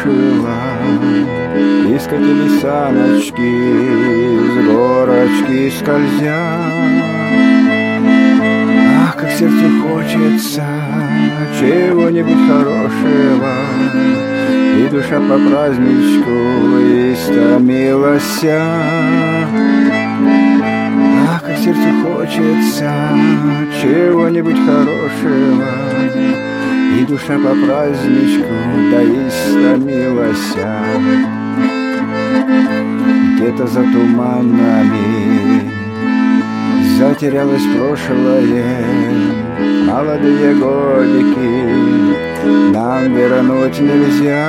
запорошила, и скатились саночки, с горочки скользя. Ах, как сердцу хочется чего-нибудь хорошего, и душа по праздничку истомилась. Ах, как сердцу хочется чего-нибудь хорошего, и душа по праздничку да истомилась. Где-то за туманами затерялось прошлое, молодые годики нам вернуть нельзя.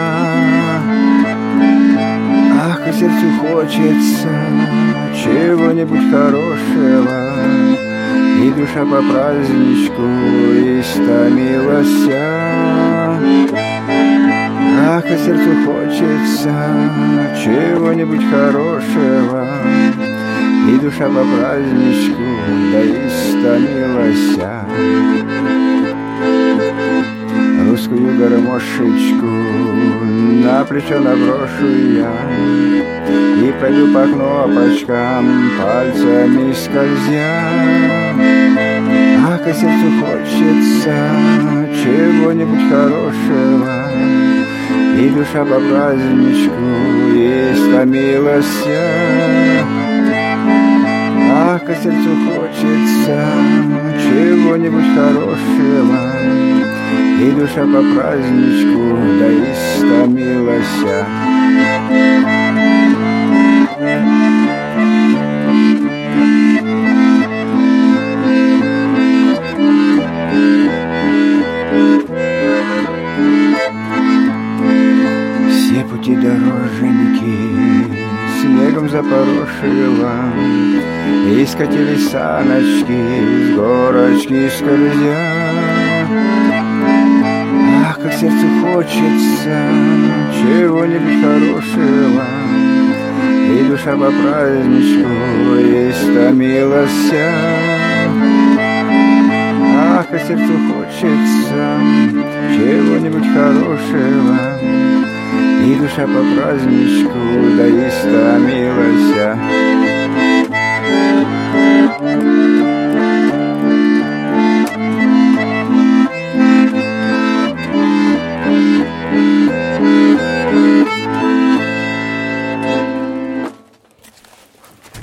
Ах, как сердцу хочется чего-нибудь хорошего, и душа по праздничку истомилась. Ах, как сердцу хочется чего-нибудь хорошего, и душа по праздничку да истомилась. Русскую гармошечку на плечо наброшу я и пойду по кнопочкам пальцами скользя. Ах, как сердцу хочется чего-нибудь хорошего, и душа по праздничку истомилась. Ах, как сердцу хочется чего-нибудь хорошего, и душа по праздничку да истомилась. Все пути дороженьки снегом запорошила, и скатились саночки, с горочки скользя. Ах, как сердцу хочется чего-нибудь хорошего, и душа по праздничку истомилась. Ах, как сердцу хочется чего-нибудь хорошего, и душа по праздничку да истомилась.